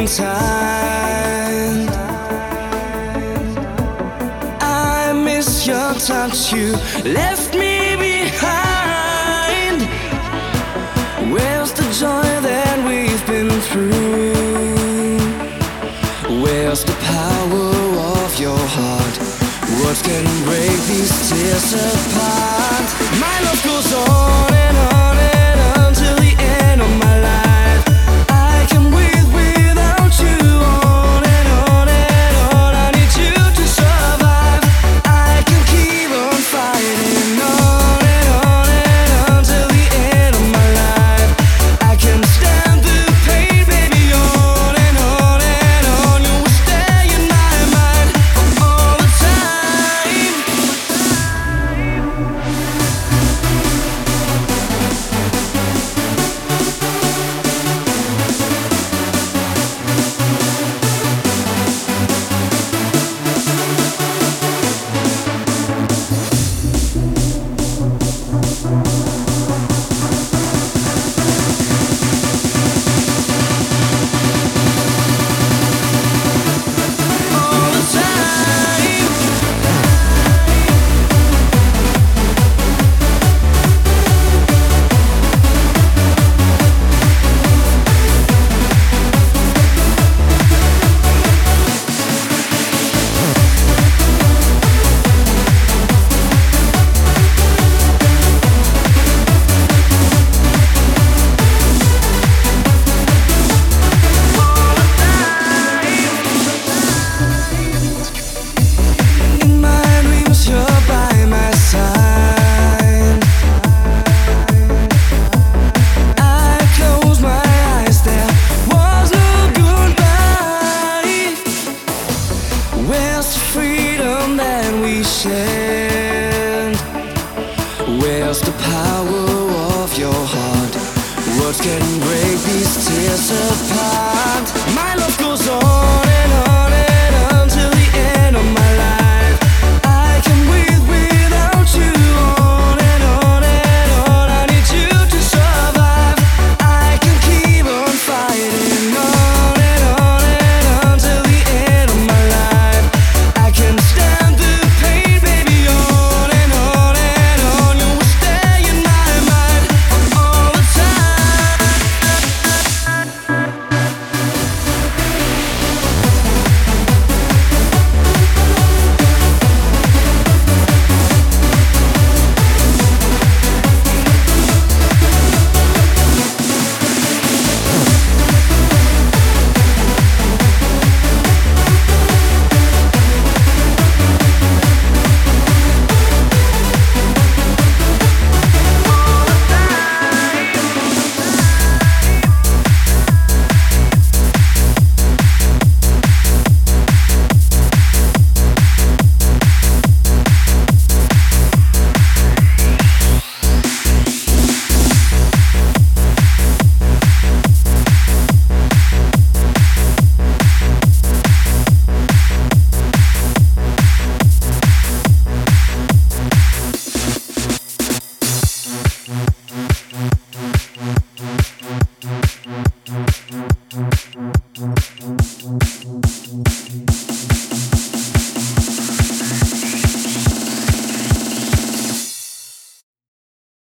time. I miss your touch, you left me behind. Where's the joy that we've been through? Where's the power of your heart? What can break these tears apart? My love goes on and on and on till the end of my life. I can breathe without you on and on and on. I need you to survive. I can keep on fighting on and on and on till the end of my life. I can stand the pain, baby, on and on and on. You will stay in my mind for all the time. All the time. In my dreams, you're by my side. I close my eyes, there was no goodbye. Where's the freedom that we shared? Where's the power of your heart? What can break these tears apart? My love goes on